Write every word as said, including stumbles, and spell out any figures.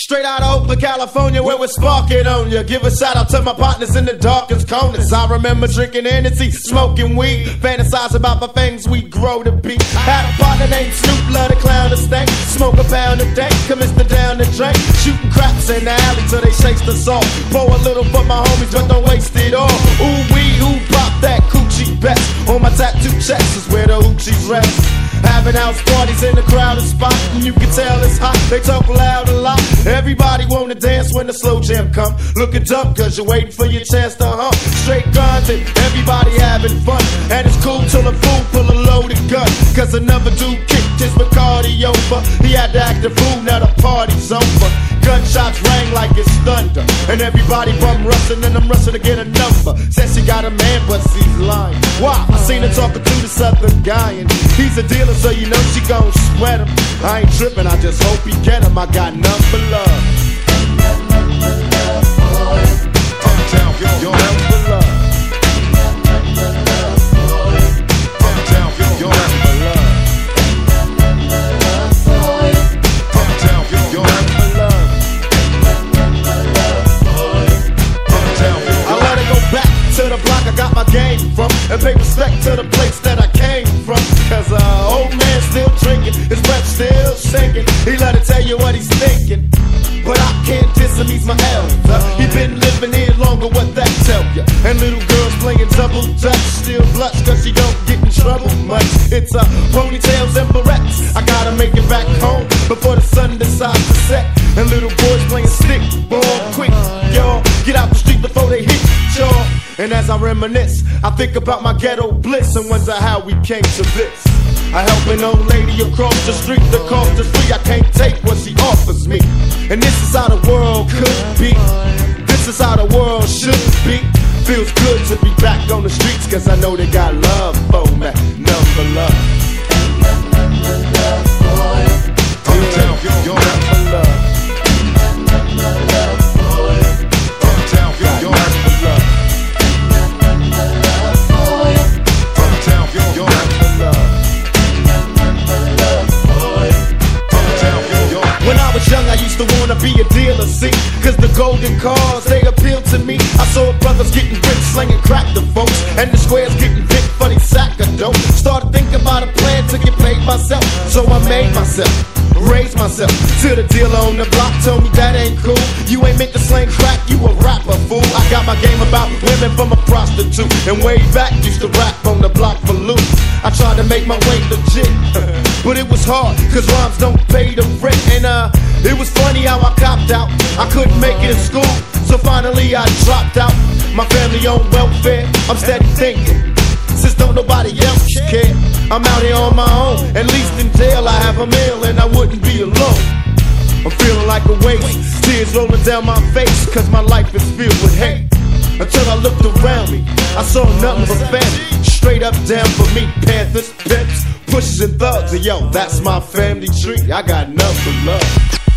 Straight out of Oakland, California, where we're sparking on ya. Give a shout out to my partners in the darkest corners. I remember drinking Hennessy, smoking weed, fantasize about the things we grow to be. Had a partner named Snoop, love the clown to stank. Smoke a pound a day, commence to down the drink. Shooting craps in the alley till they chase the salt. Pour a little for my homies, but don't waste it all. Ooh wee, who pop that coochie best? On my tattoo chest is where the hoochies rest. Having house parties in the crowded spot, and you can tell it's hot. They talk loud a lot. Everybody wanna dance when the slow jam come. Looking dumb cause you're waiting for your chance to hump. Straight grinding, everybody having fun. And it's cool till a fool pull a loaded gun. Cause another dude kicked his Bacardi over. He had to act a fool, now the party's over. Gunshots rang like it's thunder, and everybody bum rustin', and I'm rustin' to get a number. Says she got a man, but she's lying. Why? I seen her talking to the southern guy, and he's a dealer, so you know she gon' sweat him. I ain't trippin', I just hope he get him. I got none for love. Uptown, yo, none for love. Uptown, yo, none for love. Uptown, yo, none for love. I let her go back to the block I got my game from, and pay respect to the place that I came from. Cause uh, old man still drinking, his breath still sinking. He let her tell you what he's thinking, but I can't diss him, he's my elder. He been living here longer, what that tell ya? And little girls playing double dutch, still blush cause she don't get in trouble much. It's uh, ponytails and barrettes. I gotta make it back home before the sun decides to set. And little boys playing stick ball quick, y'all. Get out the street before they hit y'all. And as I reminisce, I think about my ghetto bliss and wonder how we came to this. I help an old lady across the street, the cost is free. I can't take what she offers me. And this is how the world could be. This is how the world should be. Feels good to be back on the streets, cause I know they got love for me. Number love. Uptown, yo, yo, number love. Uptown, yo, yo, number love. Uptown, yo, yo, number love. When I was young, I used to wanna be a dealer, see, cause the golden cars, they appealed to me. I saw brothers getting rich, slinging crack to folks, and the squares getting big for they sack of dope. Started thinking about a plan to get paid myself, so I made myself, raised myself. Till the dealer on the block told me that ain't cool. You ain't meant to sling crack, you a rapper, fool. I got my game about women from a prostitute, and way back used to rap on the block for loot. I tried to make my way legit, but it was hard, cause rhymes don't pay the rent. And uh, it was funny how I copped out. I couldn't make it in school, so finally I dropped out. My family on welfare, I'm steady thinking, since don't nobody else care, I'm out here on my own. At least in jail I have a meal and I wouldn't be alone. I'm feeling like a waste, tears rolling down my face, cause my life is filled with hate. Until I looked around me, I saw nothing but family, straight up down for me. Panthers, pimps, pushers and thugs, and yo, that's my family tree. I got nothing but love.